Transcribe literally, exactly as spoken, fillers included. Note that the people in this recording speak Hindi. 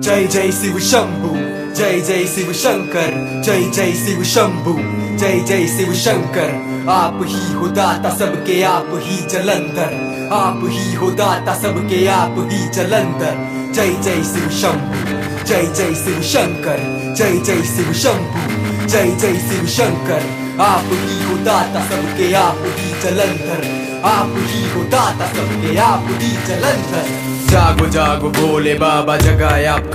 जय जय शिव शंभु, जय जय शिव शंकर, जय जय शिव शंभु, जय जय शिव शंकर। आप ही हो दाता सबके, आप ही जलंधर, आप ही हो दाता सबके, आप ही जलंधर। जय जय शिव शंभु, जय जय शिव शंकर, जय जय शिव शंभु, जय जय शिव शंकर। आप ही हो दाता सबके, आप ही जलंधर, आप ही हो दाता सबके, आप ही जलंधर। जागो जागो भोले बाबा, जगाए आपका